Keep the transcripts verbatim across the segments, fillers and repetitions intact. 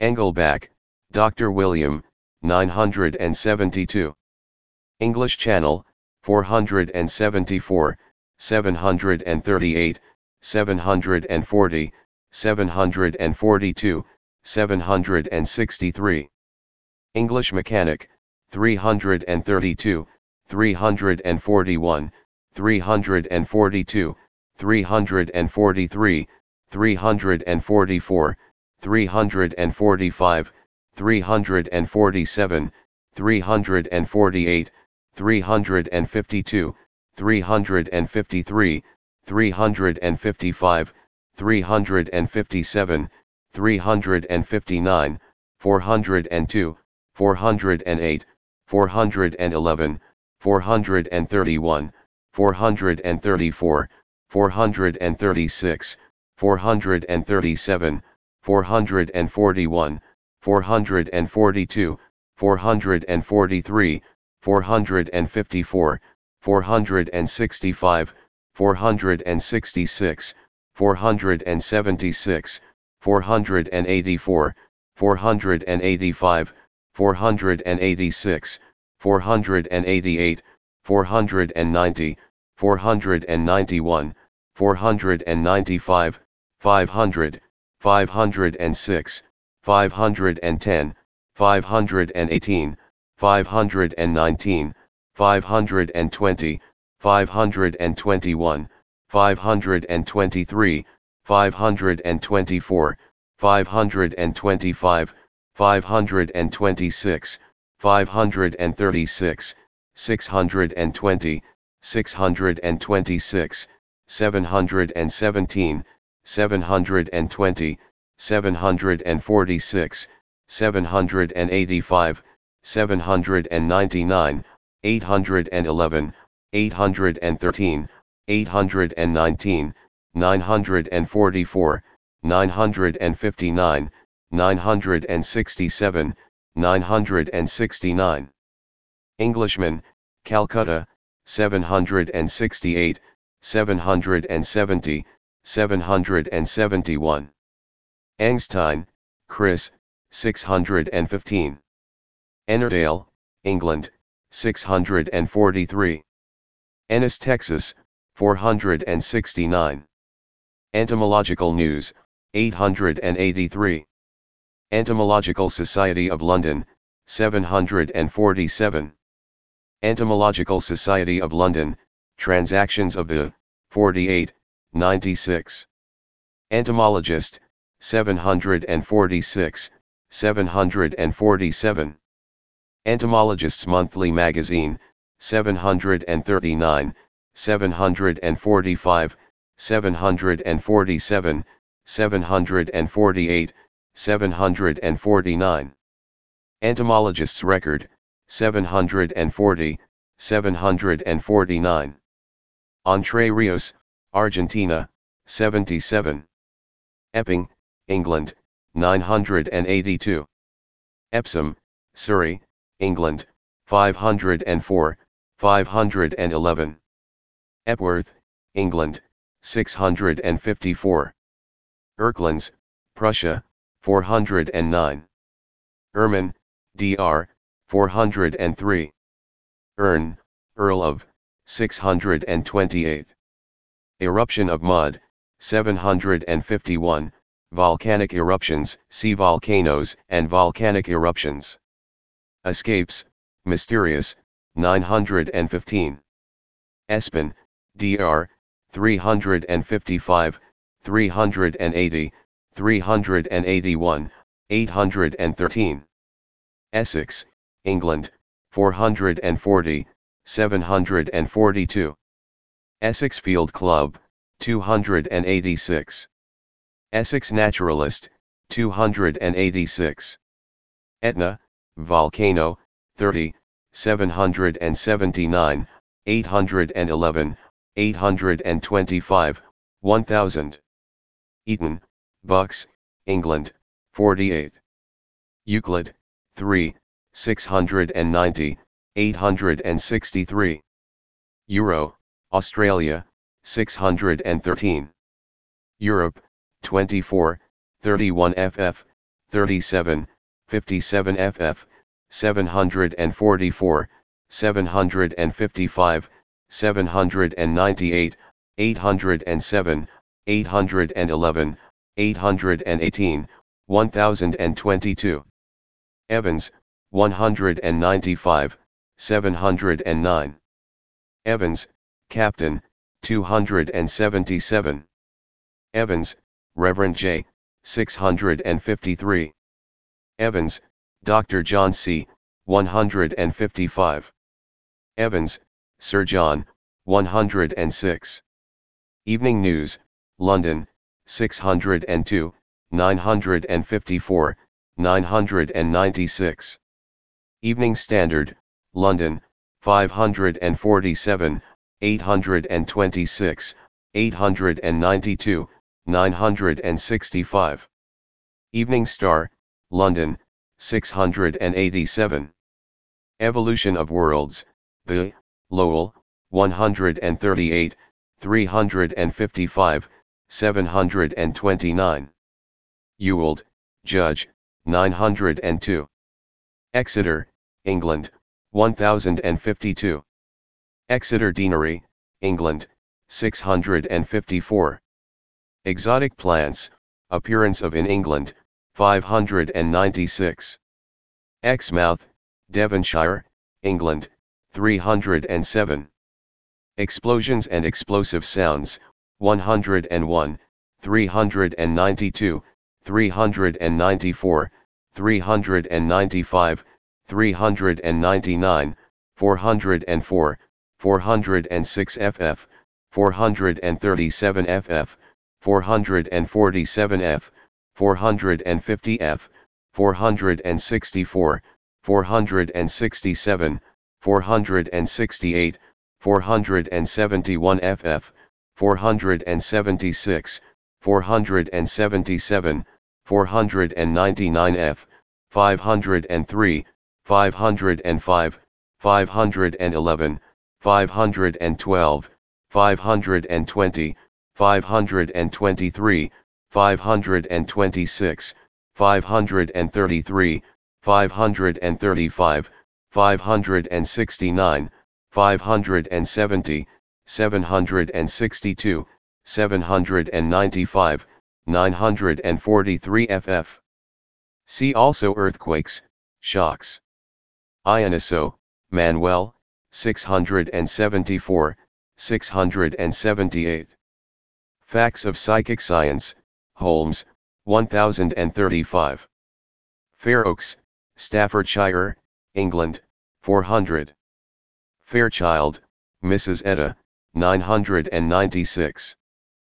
Engelbach, Doctor William, nine hundred seventy-two. English Channel, four hundred seventy-four, seven hundred thirty-eight, seven hundred forty, seven hundred forty-two, seven hundred sixty-three. English Mechanic, three hundred thirty-two, three hundred forty-one, three hundred forty-two, three hundred forty-three, three hundred forty-four, three hundred forty-five, three hundred forty-seven, three hundred forty-eight, three hundred fifty-two, three hundred fifty-three, three hundred fifty-five, three hundred fifty-seven, three hundred fifty-nine, four hundred two, four hundred eight, four hundred eleven, four hundred thirty-one, four hundred thirty-four, four hundred thirty-six, four hundred thirty-seven, four hundred forty-one, four hundred forty-two, four hundred forty-three, four hundred fifty-four, four hundred sixty-five, four hundred sixty-six, four hundred seventy-six, four hundred eighty-four, four hundred eighty-five, four hundred eighty-six, four hundred eighty-eight, four hundred ninety, four hundred ninety-one, four hundred ninety-five, five hundred, five hundred six, five hundred ten, five hundred eighteen, five hundred nineteen, five hundred twenty, five hundred twenty-one, five hundred twenty-three, five hundred twenty-four, five hundred twenty-five, five hundred twenty-six, five hundred thirty-six, six hundred twenty, six hundred twenty-six, seven hundred seventeen, seven hundred twenty, seven hundred forty-six, seven hundred eighty-five, seven hundred ninety-nine, eight hundred eleven, eight hundred thirteen, eight hundred nineteen, nine hundred forty-four, nine hundred fifty-nine, nine hundred sixty-seven, nine hundred sixty-nine. Englishman, Calcutta, seven hundred sixty-eight, seven hundred seventy, seven hundred seventy-one. Angstein, Chris, six hundred fifteen. Ennerdale, England, six hundred forty-three. Ennis, Texas, four hundred sixty-nine. Entomological News, eight hundred eighty-three. Entomological Society of London, seven hundred forty-seven. Entomological Society of London, Transactions of the, forty-eight, ninety-six. Entomologist, seven hundred forty-six, seven hundred forty-seven. Entomologist's Monthly Magazine, seven hundred thirty-nine, seven hundred forty-five, seven hundred forty-seven, seven hundred forty-eight, seven hundred forty-nine. Entomologist's Record, seven hundred forty, seven hundred forty-nine. Entre Rios, Argentina, seventy-seven. Epping, England, nine hundred eighty-two. Epsom, Surrey, England, five hundred four, five hundred eleven. Epworth, England, six hundred fifty-four. Erklands, Prussia, four hundred nine. Erman, D R, four hundred three. Erne, Earl of, six hundred twenty-eight. Eruption of Mud, seven hundred fifty-one. Volcanic eruptions, see volcanoes and volcanic eruptions. Escapes, Mysterious, nine hundred fifteen. Espen, D R, three hundred fifty-five, three hundred eighty, three hundred eighty-one, eight hundred thirteen. Essex, England, four hundred forty, seven hundred forty-two. Essex Field Club, two hundred eighty-six. Essex Naturalist, two hundred eighty-six. Etna, Volcano, thirty, seven hundred seventy-nine, eight hundred eleven, eight hundred twenty-five, one thousand. Eton, Bucks, England, forty-eight. Euclid, three, six hundred ninety, eight hundred sixty-three. Euro, Australia, six hundred thirteen. Europe, twenty-four, thirty-one F F, thirty-seven, fifty-seven F F, seven hundred forty-four, seven hundred fifty-five, seven hundred ninety-eight, eight hundred seven, eight hundred eleven, eight hundred eighteen, one thousand twenty-two. Evans, one hundred ninety-five, seven hundred nine. Evans, Captain, two hundred seventy-seven. Evans, Reverend J, six hundred fifty-three. Evans, Doctor John C, one hundred fifty-five. Evans, Sir John, one hundred six. Evening News, London, six hundred two, nine hundred fifty-four, nine hundred ninety-six. Evening Standard, London, five hundred forty-seven, eight hundred twenty-six, eight hundred ninety-two, nine hundred sixty-five. Evening Star, London, six hundred eighty-seven. Evolution of Worlds, The, Lowell, one hundred thirty-eight, three hundred fifty-five, seven hundred twenty-nine. Ewald, Judge, nine hundred two. Exeter, England, one thousand fifty-two. Exeter Deanery, England, six hundred fifty-four. Exotic Plants, Appearance of in England, five hundred ninety-six. Exmouth, Devonshire, England, three hundred seven. Explosions and Explosive Sounds, one hundred one, three hundred ninety-two, three hundred ninety-four, three hundred ninety-five, three hundred ninety-nine, four hundred four, four hundred six F F, four hundred thirty-seven F F, four hundred forty-seven F, four hundred fifty F, four hundred sixty-four, four hundred sixty-seven, four hundred sixty-eight, four hundred seventy-one F F, four hundred seventy-six, four hundred seventy-seven, four hundred ninety-nine F, five hundred three, five hundred five, five hundred eleven, five hundred twelve, five hundred twenty, five hundred twenty-three, five hundred twenty-six, five hundred thirty-three, five hundred thirty-five, five hundred sixty-nine, five hundred seventy, seven hundred sixty-two, seven hundred ninety-five, nine hundred forty-three F F. See also Earthquakes, Shocks. Ioniso, Manuel, six hundred seventy-four, six hundred seventy-eight. Facts of Psychic Science, Holmes, one thousand thirty-five. Fair Oaks, Staffordshire, England, four hundred. Fairchild, Missus Etta, nine hundred ninety-six.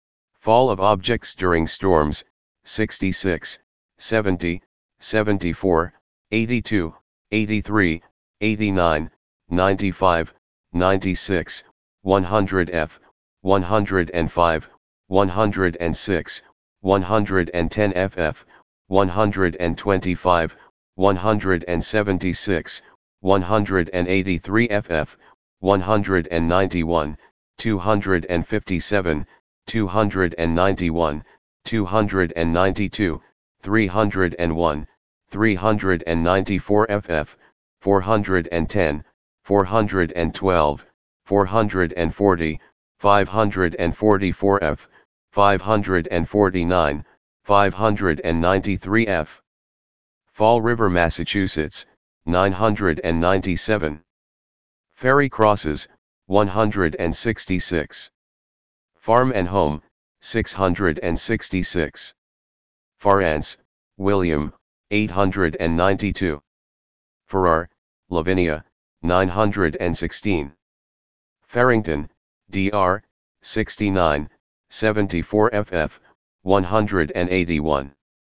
Fall of Objects During Storms, sixty-six, seventy, seventy-four, eighty-two, eighty-three, eighty-nine, ninety-five, ninety-six, one hundred F, one hundred five, one hundred six, one hundred ten F F, one hundred twenty-five, one hundred seventy-six, one hundred eighty-three F F, one hundred ninety-one, two hundred fifty-seven, two hundred ninety-one, two hundred ninety-two, three hundred one, three hundred ninety-four F F, four hundred ten, four hundred twelve, four hundred forty, five hundred forty-four F, five hundred forty-nine, five hundred ninety-three F. Fall River, Massachusetts, nine hundred ninety-seven. Ferry Crosses, one hundred sixty-six. Farm and Home, six hundred sixty-six. Farrance, William, eight hundred ninety-two. Farrar, Lavinia, nine hundred sixteen. Farrington, D R, sixty-nine, seventy-four F F, one hundred eighty-one.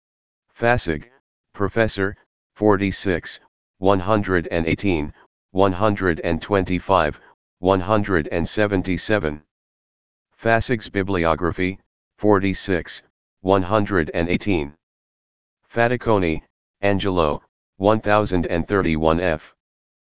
Fassig, Professor, forty-six, one hundred eighteen, one hundred twenty-five, one hundred seventy-seven. Fassig's Bibliography, forty-six, one hundred eighteen. Faticoni, Angelo, one thousand thirty-one F.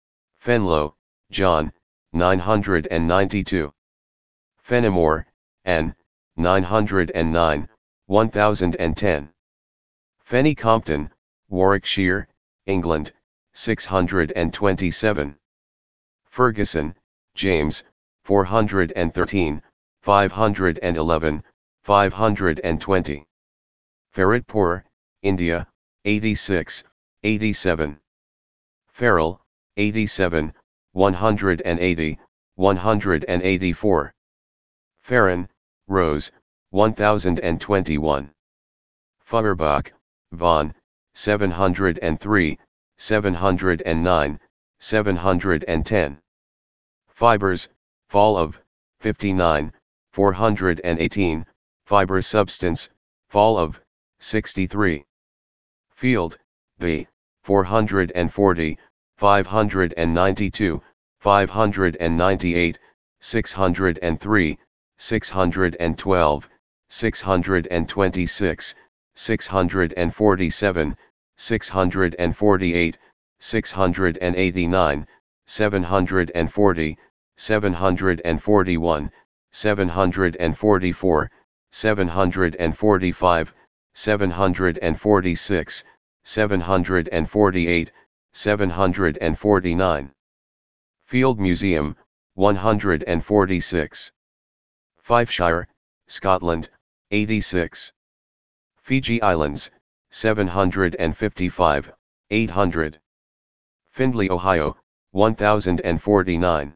Fenlow, John, nine hundred ninety-two. Fenimore, N, nine hundred nine, one thousand ten. Fenny Compton, Warwickshire, England, six hundred twenty-seven. Ferguson, James, four hundred thirteen, five hundred eleven, five hundred twenty. Faridpur, India, eighty-six, eighty-seven. Farrell, eighty-seven, one hundred eighty, one hundred eighty-four. Farron, Rose, one thousand twenty-one. Feuerbach, von, seven hundred three, seven hundred nine, seven hundred ten. Fibers, fall of, fifty-nine, four hundred eighteen, fiber substance, fall of, sixty-three. Field, the, four hundred forty, five hundred ninety-two, five hundred ninety-eight, six hundred three, six hundred twelve, six hundred twenty-six, six hundred forty-seven, six hundred forty-eight, six hundred eighty-nine, seven hundred forty, seven hundred forty-one, seven hundred forty-four, seven hundred forty-five, seven hundred forty-six, seven hundred forty-eight, seven hundred forty-nine. Field Museum, one hundred forty-six. Fifeshire, Scotland, eighty-six. Fiji Islands, seven hundred fifty-five, eight hundred. Findlay, Ohio, one thousand forty-nine.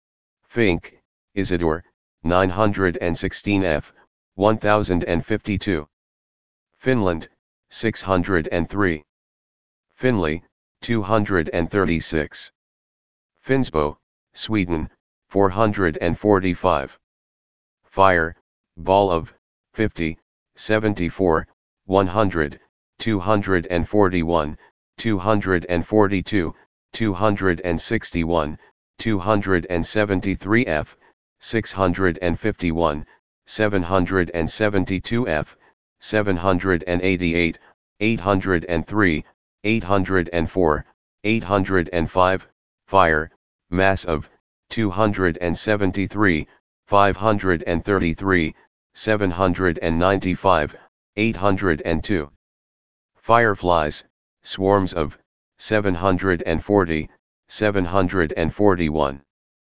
Fink, Isidore, nine hundred sixteen F, one thousand fifty-two. Finland, six hundred three. Finley, two hundred thirty-six. Finnsbo, Sweden, four hundred forty-five. Fire, ball of, fifty, seventy-four, one hundred, two hundred forty-one, two hundred forty-two, two hundred sixty-one, two hundred seventy-three F, six hundred fifty-one, seven hundred seventy-two F, seven hundred eighty-eight, eight hundred three, eight hundred four, eight hundred five. Fire, mass of, two hundred seventy-three, five hundred thirty-three, seven hundred ninety-five, eight hundred two. Fireflies, swarms of, seven hundred forty, seven hundred forty-one.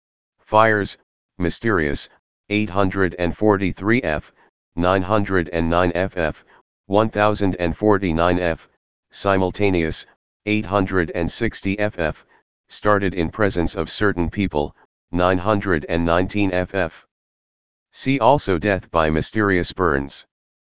Fires, mysterious, eight hundred forty-three F, nine hundred nine F F, one thousand forty-nine F, simultaneous, eight hundred sixty F F, started in presence of certain people, nine hundred nineteen F F. See also death by mysterious burns.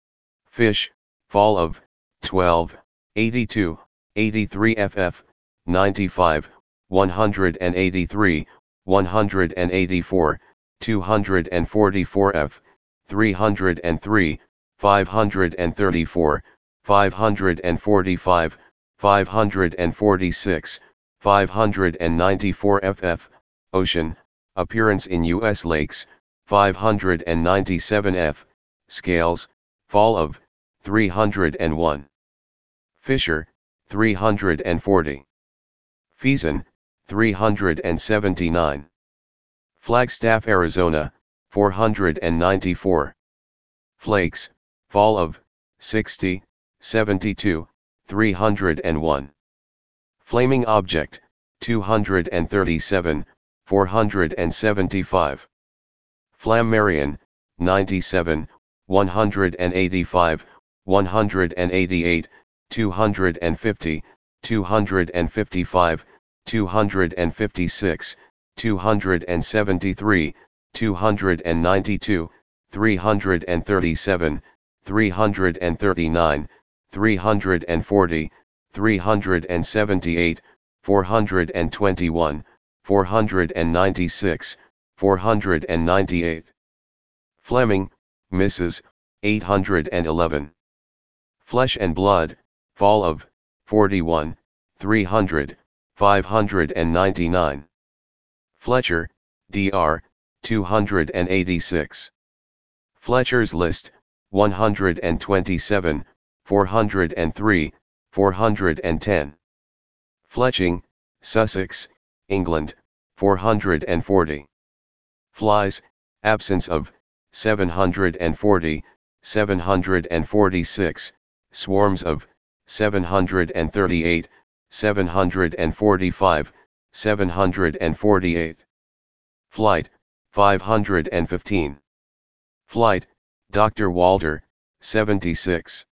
Fish, fall of, twelve, eighty-two, eighty-three F F, ninety-five, one hundred eighty-three, one hundred eighty-four, two hundred forty-four F, three hundred three, five hundred thirty-four, five hundred forty-five, five hundred forty-six, five hundred ninety-four F F, ocean, appearance in U S lakes, five hundred ninety-seven F, scales, fall of, three hundred one. Fisher, three hundred forty. Feason, three hundred seventy-nine. Flagstaff, Arizona, four hundred ninety-four. Flakes, fall of, sixty, seventy-two, three hundred one. Flaming object, two hundred thirty-seven, four hundred seventy-five. Flammarion, ninety-seven, one hundred eighty-five, one hundred eighty-eight, two hundred fifty, two hundred fifty-five, two hundred fifty-six, two hundred seventy-three, two hundred ninety-two, three hundred thirty-seven, three hundred thirty-nine, three hundred forty, three hundred seventy-eight, four hundred twenty-one, four hundred ninety-six, four hundred ninety-eight. Fleming, Missus, eight hundred eleven. Flesh and Blood, fall of, forty-one, three hundred, five hundred ninety-nine. Fletcher, D R, two hundred eighty-six. Fletcher's List, one hundred twenty-seven, four hundred three, four hundred ten. Fletching, Sussex, England, four hundred forty. Flies, absence of, seven hundred forty, seven hundred forty-six, swarms of, seven hundred thirty-eight, seven hundred forty-five, seven hundred forty-eight. Flight, five hundred fifteen. Flight, Doctor Walter, seventy-six.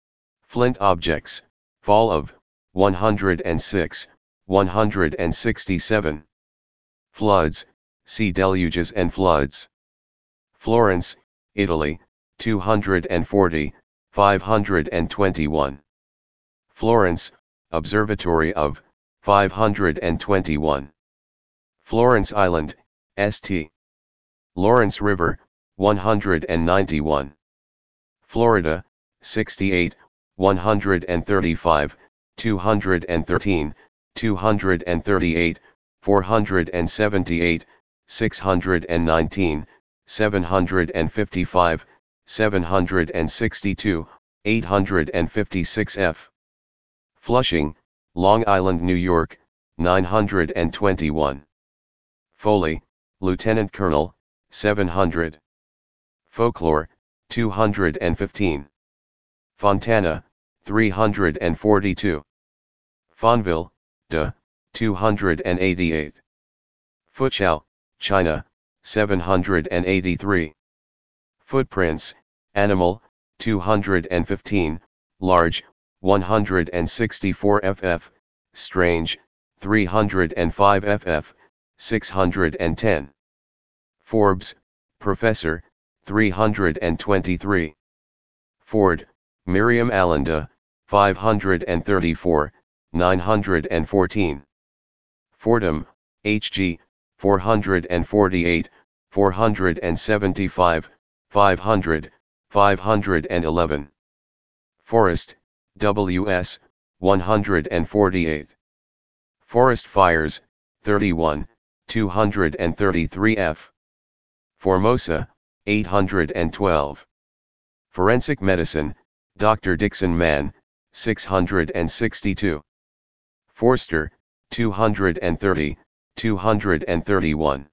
Flint objects, fall of, one hundred six, one hundred sixty-seven. Floods, sea deluges and floods. Florence, Italy, two hundred forty, five hundred twenty-one. Florence, Observatory of, five hundred twenty-one. Florence Island, Saint Lawrence River, one hundred ninety-one. Florida, sixty-eight, one hundred thirty-five, two hundred thirteen, two hundred thirty-eight, four hundred seventy-eight, six hundred nineteen, seven hundred fifty-five, seven hundred sixty-two, eight hundred fifty-six F. Flushing, Long Island, New York, nine hundred twenty-one. Foley, Lieutenant Colonel, seven hundred. Folklore, two hundred fifteen. Fontana, three hundred forty-two. Fonville, de, two hundred eighty-eight. Foochow, China, seven hundred eighty-three. Footprints, Animal, two hundred fifteen, Large, one hundred sixty-four F F, Strange, three hundred five F F, six hundred ten. Forbes, Professor, three hundred twenty-three. Ford, Miriam Allenda, five hundred thirty-four, nine hundred fourteen. Fordham, H G, four hundred forty-eight, four hundred seventy-five, five hundred, five hundred eleven. Forest, W S, one hundred forty-eight. Forest Fires, thirty-one, two hundred thirty-three F. Formosa, eight hundred twelve. Forensic Medicine, Doctor Dixon Mann, six hundred sixty-two. Forster, two hundred thirty, two hundred thirty-one.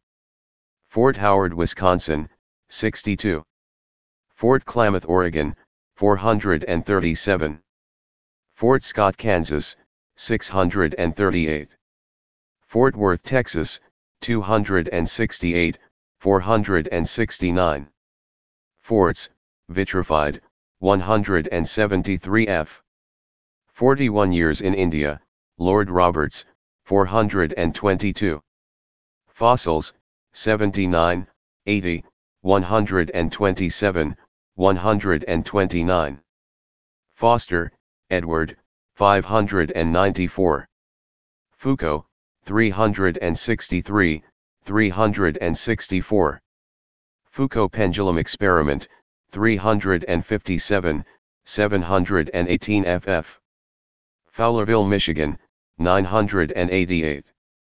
Fort Howard, Wisconsin, sixty-two. Fort Klamath, Oregon, four hundred thirty-seven. Fort Scott, Kansas, six hundred thirty-eight. Fort Worth, Texas, two hundred sixty-eight, four hundred sixty-nine. Forts, Vitrified, one hundred seventy-three F. forty-one Years in India, Lord Roberts, four hundred twenty-two. Fossils, seventy-nine, eighty, one hundred twenty-seven, one hundred twenty-nine. Foster, Edward, five hundred ninety-four. Foucault, three hundred sixty-three, three hundred sixty-four. Foucault Pendulum Experiment, three hundred fifty-seven, seven hundred eighteen F F. Fowlerville, Michigan, nine hundred eighty-eight.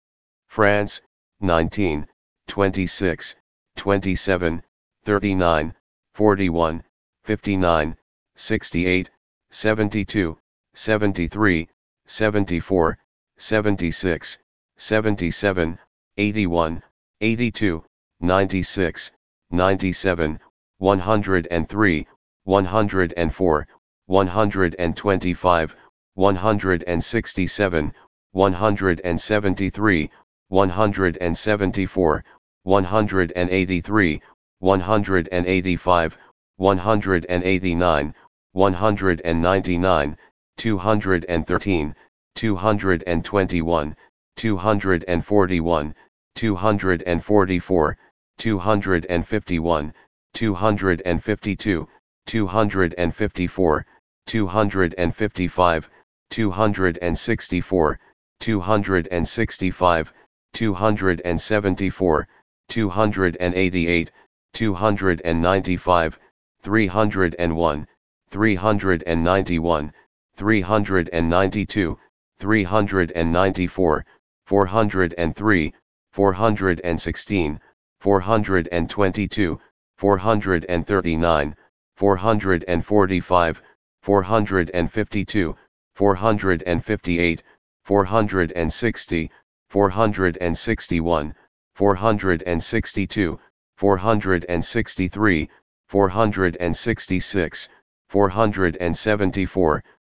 France, nineteen, twenty-six, twenty-seven, thirty-nine, forty-one, fifty-nine, sixty-eight, seventy-two, seventy-three, seventy-four, seventy-six, seventy-seven, eighty-one, eighty-two, ninety-six, ninety-seven, one hundred three, one hundred four, one hundred twenty-five, one hundred sixty-seven, one hundred seventy-three, one hundred seventy-four, one hundred eighty-three, one hundred eighty-five, one hundred eighty-nine, one hundred ninety-nine, two hundred thirteen, two hundred twenty-one, two hundred forty-one, two hundred forty-four, two hundred fifty-one, two hundred fifty-two, two hundred fifty-four, two hundred fifty-five, two hundred sixty-four, two hundred sixty-five, two hundred seventy-four, two hundred eighty-eight, two hundred ninety-five, three hundred one, three hundred ninety-one, three hundred ninety-two, three hundred ninety-four, four hundred three, four hundred sixteen, four hundred twenty-two, four hundred thirty-nine, four hundred forty-five, four hundred fifty-two, four hundred fifty-eight, four hundred sixty, four hundred sixty-one, four hundred sixty-two, four hundred sixty-three, four hundred sixty-six, four hundred seventy-four,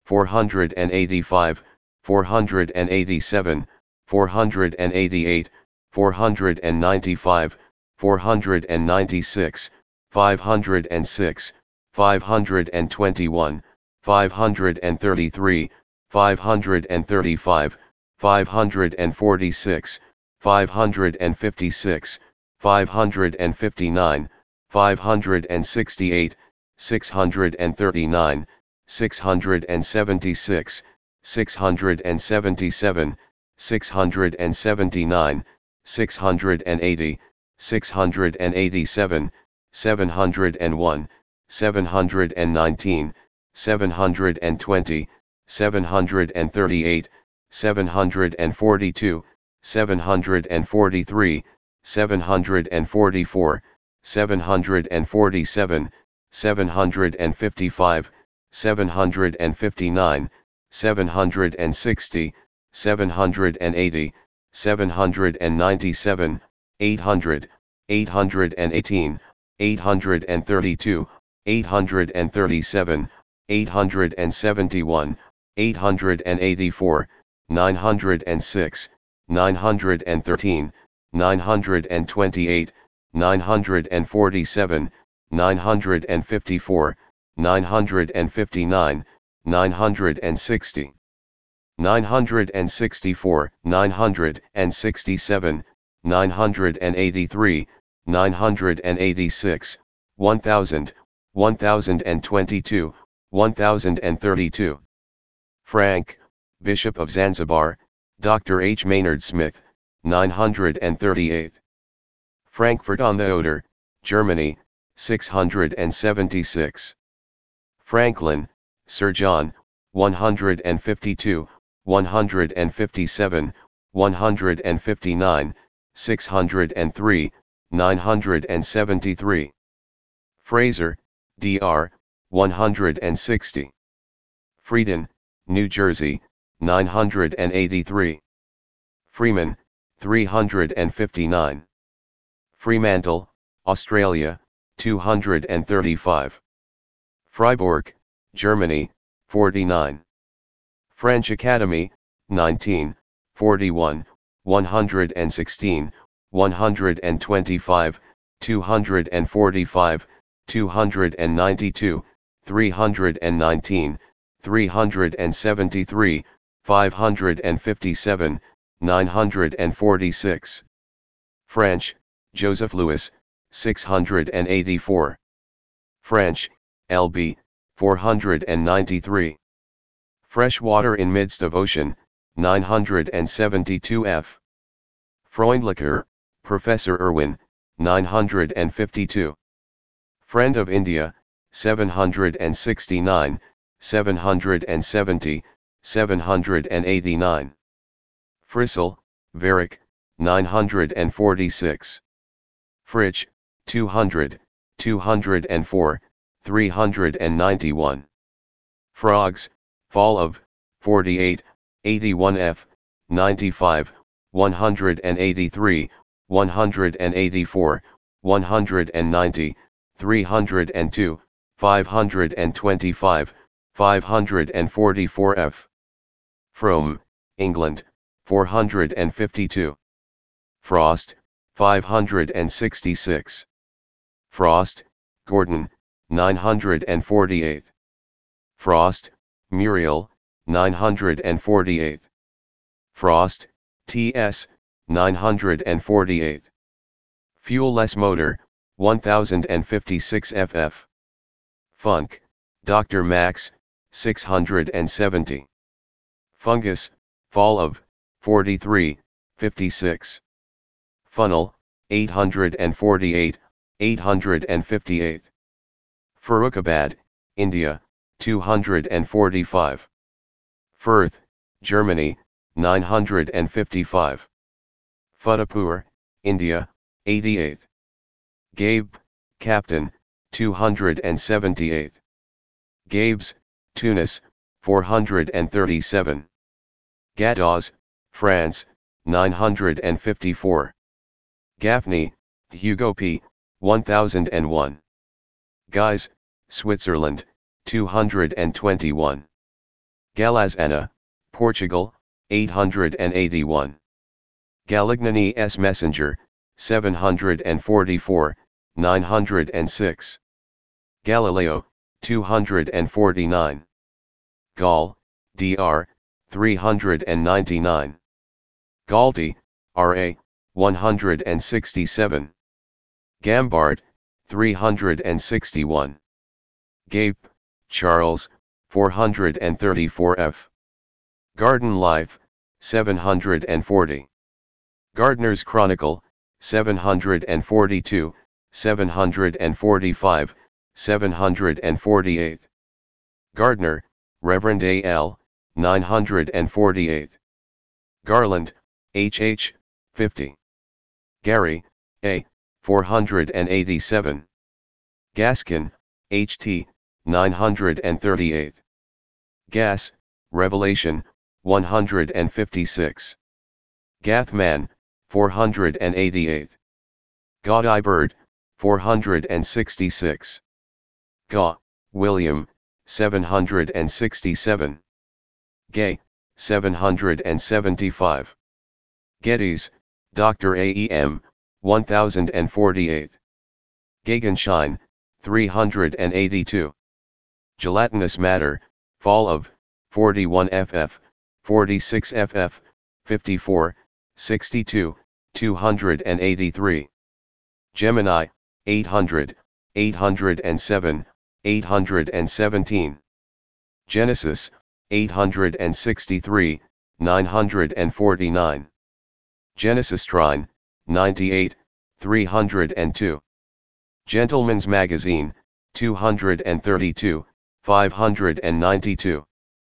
four hundred eighty-five, four hundred eighty-seven, four hundred eighty-eight, four hundred ninety-five, four hundred ninety-six, five hundred six, five hundred twenty-one, five hundred thirty-three, five hundred thirty-five, five hundred forty-six, five hundred fifty-six, five hundred fifty-nine, five hundred sixty-eight, six hundred thirty-nine, six hundred seventy-six, six hundred seventy-seven, six hundred seventy-nine, six hundred eighty, six hundred eighty-seven, seven hundred one, seven hundred nineteen, seven hundred twenty, seven hundred thirty-eight, seven hundred forty-two, seven hundred forty-three, seven hundred forty-four, seven hundred forty-seven, seven hundred fifty-five, seven hundred fifty-nine, seven hundred sixty, seven hundred eighty, seven hundred ninety-seven, eight hundred, eight hundred eighteen, eight hundred thirty-two, eight hundred thirty-seven, eight hundred seventy-one, eight hundred eighty-four, nine hundred six, nine hundred thirteen, nine hundred twenty-eight, nine hundred forty-seven, nine hundred fifty-four, nine hundred fifty-nine, nine hundred sixty, nine hundred sixty-four, nine hundred sixty-seven, nine hundred eighty-three, nine hundred eighty-six, one thousand, one thousand twenty-two, one thousand thirty-two. Frank, Bishop of Zanzibar, Doctor H. Maynard Smith, nine hundred thirty-eight. Frankfurt on the Oder, Germany, six hundred seventy-six. Franklin, Sir John, one hundred fifty-two, one hundred fifty-seven, one hundred fifty-nine, six hundred three, nine hundred seventy-three. Fraser, D R, one hundred sixty. Friedan, New Jersey, nine hundred eighty-three. Freeman, three hundred fifty-nine. Fremantle, Australia, two hundred thirty-five. Freiburg, Germany, forty-nine. French Academy, nineteen, forty-one, one hundred sixteen, one hundred twenty-five, two hundred forty-five, two hundred ninety-two, three hundred nineteen, three hundred seventy-three, five hundred fifty-seven, nine hundred forty-six. French, Joseph Louis, six hundred eighty-four. French, L B, four hundred ninety-three. Fresh water in midst of ocean, nine hundred seventy-two F. Freundlicher, Professor Irwin, nine hundred fifty-two. Friend of India, seven hundred sixty-nine, seven hundred seventy, seven hundred eighty-nine. Frissell, Varick, nine hundred forty-six. Fritsch, two hundred, two hundred four, three hundred ninety-one. Frogs, Fall of, forty-eight, eighty-one F, ninety-five, one hundred eighty-three, one hundred eighty-four, one hundred ninety, three hundred two, five hundred twenty-five, five hundred forty-four F. Frome, England, four hundred fifty-two. Frost, five hundred sixty-six. Frost, Gordon, nine hundred forty-eight. Frost, Muriel, nine hundred forty-eight. Frost, T S, nine hundred forty-eight. Fuel-less motor, one thousand fifty-six F F. Funk, Doctor Max, six hundred seventy. Fungus, Fall of, forty-three, fifty-six. Funnel, eight hundred forty-eight, eight hundred fifty-eight. Farrukhabad, India, two hundred forty-five. Firth, Germany, nine hundred fifty-five. Futtehpur, India, eighty-eight. Gabe, Captain, two hundred seventy-eight. Gabes, Tunis, four hundred thirty-seven. Gadoz, France, nine hundred fifty-four. Gaffney, Hugo P, one thousand one. Guys, Switzerland, two hundred twenty-one. Galazana, Portugal, eight hundred eighty-one. Galignani S. Messenger, seven hundred forty-four, nine hundred six. Galileo, two hundred forty-nine. Gall, D R, three hundred ninety-nine. Galti, R A, one hundred sixty-seven. Gambard, three hundred sixty-one. Gape, Charles, four hundred thirty-four F. Garden Life, seven hundred forty. Gardner's Chronicle, seven hundred forty-two, seven hundred forty-five, seven hundred forty-eight. Gardner, Reverend A L, nine hundred forty-eight. Garland, H H, fifty. Gary, A, four hundred eighty-seven. Gaskin, H T, nine hundred thirty-eight. Gass, Revelation, one hundred fifty-six. Gathman, four hundred eighty-eight. Gaudibird, four hundred sixty-six. Gaw, William, seven hundred sixty-seven. Gay, seven hundred seventy-five. Geddes, Doctor A E M, one thousand forty-eight. Gegenschein, three hundred eighty-two. Gelatinous matter, fall of, forty-one F F, forty-six F F, fifty-four, sixty-two, two hundred eighty-three. Gemini, eight hundred, eight hundred seven, eight hundred seventeen. Genesis, eight hundred sixty-three, nine hundred forty-nine. Genesis Trine, ninety-eight, three hundred two. Gentleman's Magazine, two hundred thirty-two, five hundred ninety-two.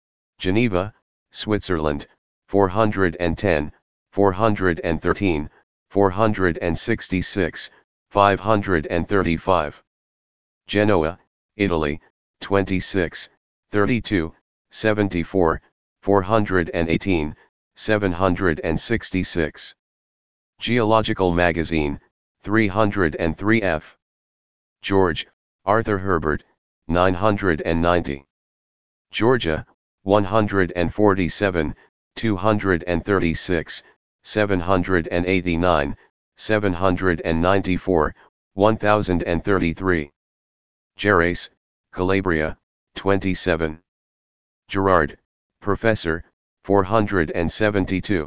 Geneva, Switzerland, four hundred ten, four hundred thirteen, four hundred sixty-six, five hundred thirty-five. Genoa, Italy, twenty-six, thirty-two, seventy-four, four hundred eighteen, seven hundred sixty-six. Geological Magazine, three hundred three F. George, Arthur Herbert, nine hundred ninety. Georgia, one hundred forty-seven, two hundred thirty-six, seven hundred eighty-nine, seven hundred ninety-four, one thousand thirty-three. Gerace, Calabria, twenty-seven. Gerard, Professor, four hundred seventy-two.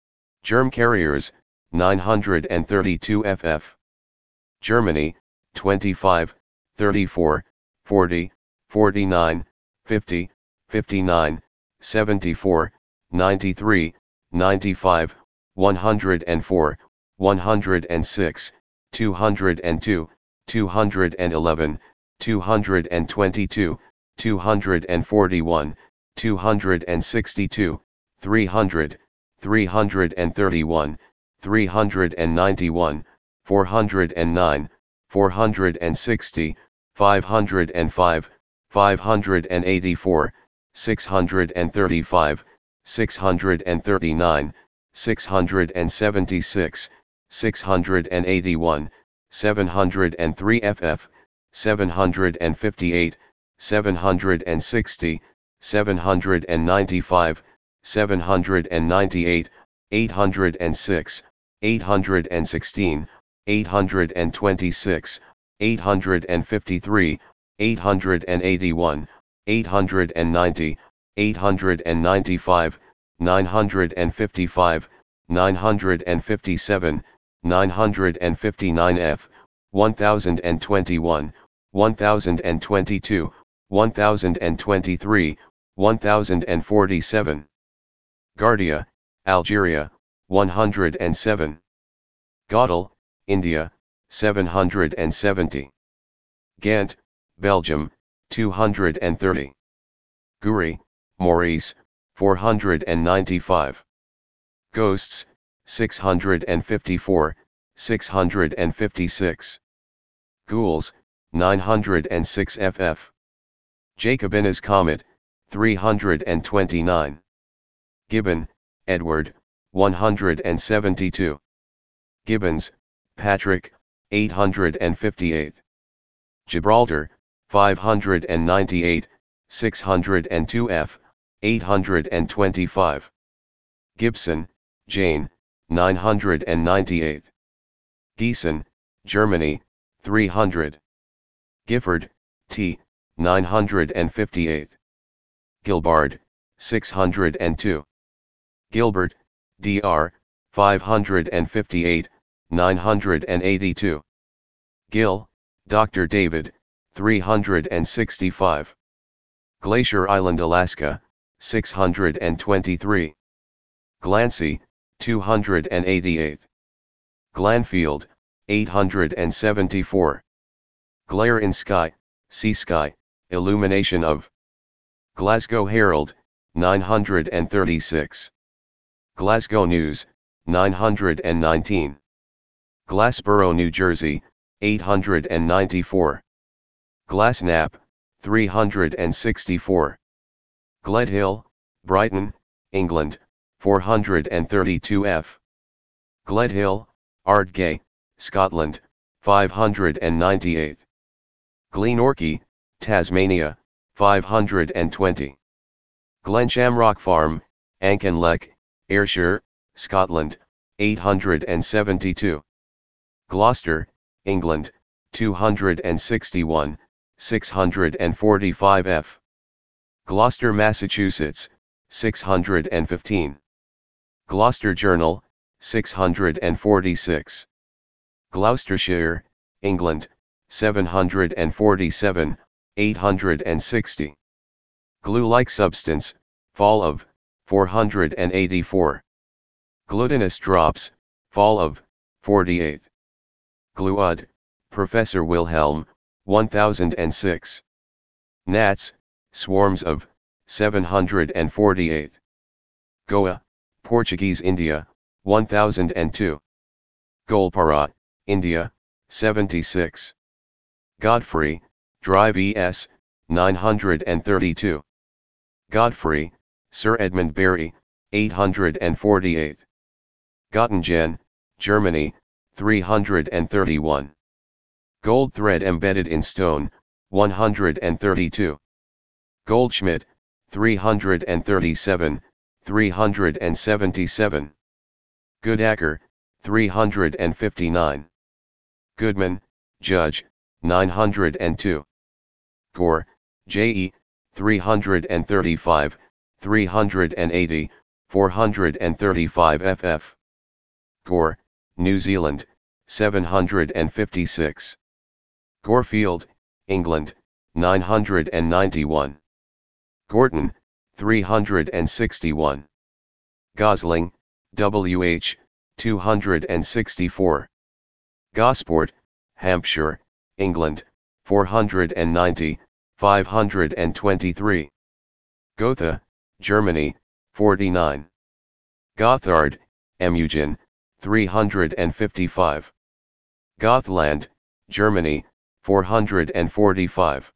Germ Carriers, nine hundred thirty-two F F. Germany, twenty-five, thirty-four, forty, forty-nine, fifty, fifty-nine, seventy-four, ninety-three, ninety-five, one hundred four, one hundred six, two hundred two, two hundred eleven, two hundred twenty-two, two hundred forty-one, two hundred sixty-two, three hundred, three hundred thirty-one, three hundred ninety-one, four hundred nine, four hundred sixty, five hundred five, five hundred eighty-four, six hundred thirty-five, six hundred thirty-nine, six hundred seventy-six, six hundred eighty-one, seven hundred three F F, seven hundred fifty-eight, seven hundred sixty, seven hundred ninety-five, seven hundred ninety-eight, eight hundred six, eight hundred sixteen, eight hundred twenty-six, eight hundred fifty-three, eight hundred eighty-one, eight hundred ninety, eight hundred ninety-five, nine hundred fifty-five, nine hundred fifty-seven, nine hundred fifty-nine F, one thousand twenty-one, one thousand twenty-two, one thousand twenty-three, one thousand forty-seven. Gardia, Algeria, one hundred seven. Gaudel, India, seven hundred seventy. Ghent, Belgium, two hundred thirty. Goury, Maurice, four hundred ninety-five. Ghosts, six hundred fifty-four, six hundred fifty-six. Ghouls, nine hundred six F F. Jacobina's Comet, three hundred twenty-nine. Gibbon, Edward, one hundred seventy-two. Gibbons, Patrick, eight hundred fifty-eight. Gibraltar, five hundred ninety-eight, six hundred two F, eight hundred twenty-five. Gibson, Jane, nine hundred ninety-eight. Gießen, Germany, three hundred. Gifford, T, nine hundred fifty-eight. Gilbard, six hundred two. Gilbert, D R, five hundred fifty-eight, nine hundred eighty-two. Gill, Doctor David, three hundred sixty-five. Glacier Island, Alaska, six hundred twenty-three. Glancy, two hundred eighty-eight. Glanfield, eight hundred seventy-four. Glare in Sky, Sea Sky, Illumination of. Glasgow Herald, nine hundred thirty-six. Glasgow News, nine hundred nineteen. Glassboro, New Jersey, eight hundred ninety-four. Glassnap, three hundred sixty-four. Gledhill, Brighton, England, four hundred thirty-two F. Gledhill, Ardgay, Scotland, five hundred ninety-eight. Glenorchy, Tasmania, five hundred twenty. Glenshamrock Farm, Auchinleck, Ayrshire, Scotland, eight hundred seventy-two. Gloucester, England, two hundred sixty-one, six hundred forty-five F. Gloucester, Massachusetts, six hundred fifteen. Gloucester Journal, six hundred forty-six. Gloucestershire, England, seven hundred forty-seven, eight hundred sixty. Glue-like substance, fall of, four hundred eighty-four. Glutinous drops, fall of, forty-eight. Gluud, Professor Wilhelm, one thousand six. Gnats, swarms of, seven hundred forty-eight. Goa, Portuguese India, one thousand two. Golpara, India, seventy-six. Godfrey, Drive E S, nine hundred thirty-two. Godfrey, Sir Edmund Berry, eight hundred forty-eight. Göttingen, Germany, three hundred thirty-one. Gold thread embedded in stone, one hundred thirty-two. Goldschmidt, three hundred thirty-seven, three hundred seventy-seven. Goodacker, three hundred fifty-nine. Goodman, Judge, nine hundred two. Gore, J E, three hundred thirty-five, three hundred eighty, four hundred thirty-five F F. Gore, New Zealand, seven hundred fifty-six. Gorefield, England, nine hundred ninety-one. Gorton, three hundred sixty-one. Gosling, W H, two hundred sixty-four. Gosport, Hampshire, England, four hundred ninety, five hundred twenty-three. Gotha, Germany, forty-nine. Gothard, Emugen, three hundred fifty-five. Gothland, Germany, four hundred forty-five.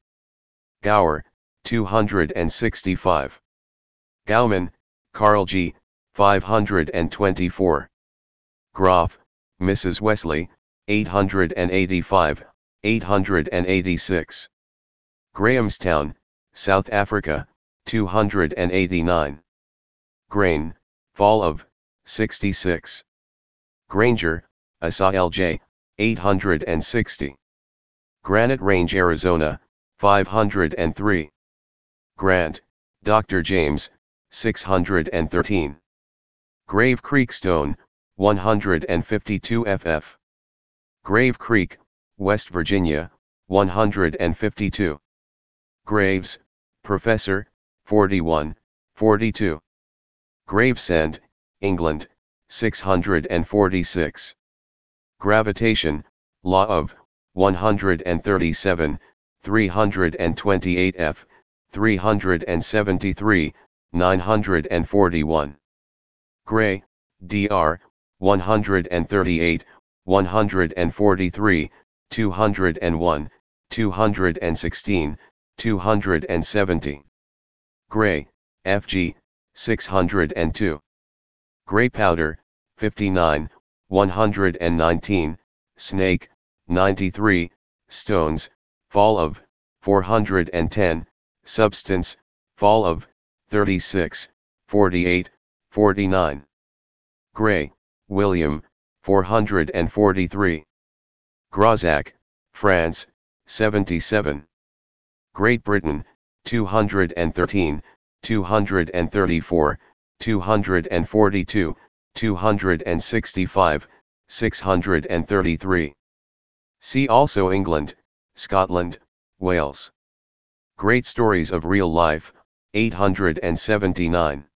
Gower, two hundred sixty-five. Gauman, Carl G., five hundred twenty-four. Groff, Missus Wesley, eight hundred eighty-five, eight hundred eighty-six. Grahamstown, South Africa, two hundred eighty-nine. Grain, fall of, sixty-six. Granger, Asa L J, eight hundred sixty. Granite Range, Arizona, five hundred three. Grant, Doctor James, six hundred thirteen. Grave Creek Stone, one hundred fifty-two F F. Grave Creek, West Virginia, one hundred fifty-two. Graves, Professor, forty-one, forty-two. Gravesend, England, six hundred forty-six. Gravitation, Law of, one hundred thirty-seven, three hundred twenty-eight F, three hundred seventy-three, nine hundred forty-one. Gray, D R, one hundred thirty-eight, one hundred forty-three, two hundred one, two hundred sixteen, two hundred seventy. Gray, F G, six hundred two. Gray Powder, fifty-nine, one hundred nineteen, Snake, ninety-three, Stones, fall of, four hundred ten, Substance, fall of, thirty-six, forty-eight, forty-nine. Gray, William, four hundred forty-three. Grozak, France, seventy-seven. Great Britain, two hundred thirteen, two hundred thirty-four, two hundred forty-two, two hundred sixty-five, six hundred thirty-three. See also England, Scotland, Wales. Great Stories of Real Life, eight hundred seventy-nine.